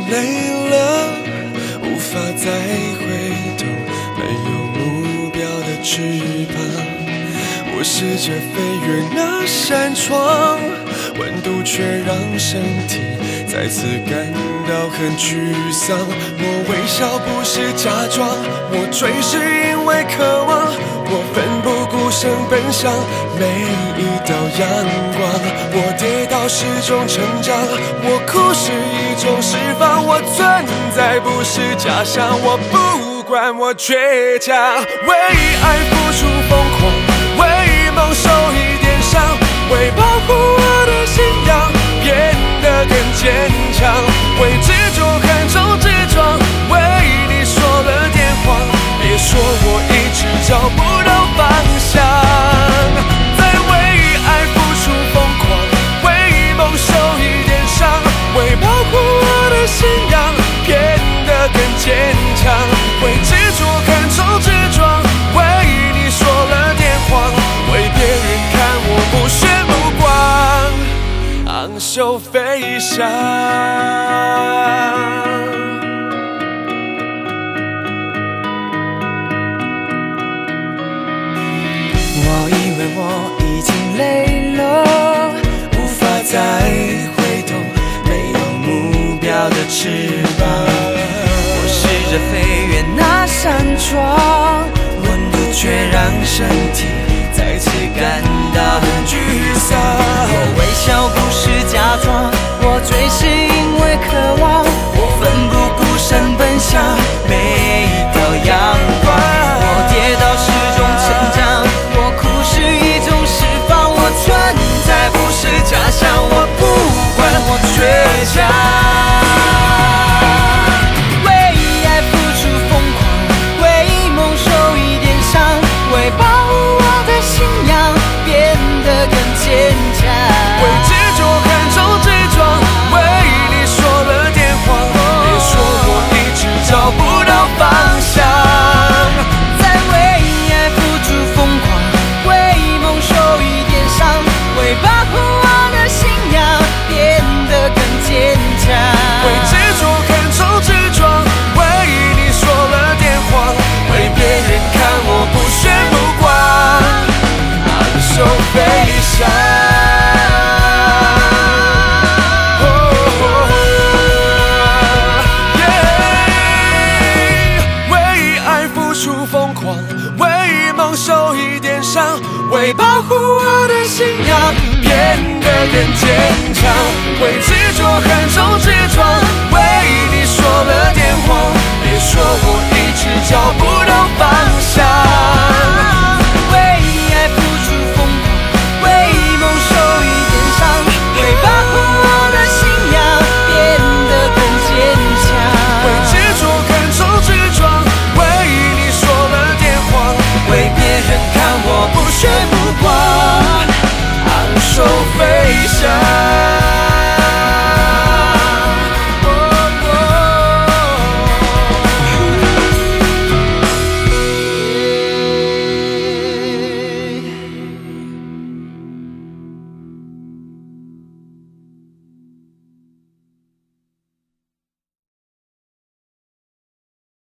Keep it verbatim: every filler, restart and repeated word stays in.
累了，无法再回头，没有目标的翅膀。我试着飞越那扇窗，温度却让身体再次感到很沮丧。我微笑不是假装，我追是因为渴望，我奋不顾身奔向每一道阳光。我跌倒是种成长，我哭是一种释放。我存在不是假象，我不管我倔强，为爱付出疯狂，为梦受一点伤，为保护我的信仰变得更坚强，为执着横冲直撞，为你说了点谎，别说我一直找不到方向。在为爱付出疯狂，为梦受一点伤，为保护我的信仰变得更坚强，为执着横冲直撞，为你说了点谎，为别人看我不屑目光，昂首飞翔。 我以为我已经累了，无法再回头，没有目标的翅膀。我试着飞越那扇窗，温度却让身体再次感到很沮丧。我微笑不是假装，我追是因为渴望，我奋不顾身奔向每一道阳光。我跌倒是种成长，我哭是一种释放。我存在不是假象，我不管我倔强。为保护我的信仰变得更坚强，为执着和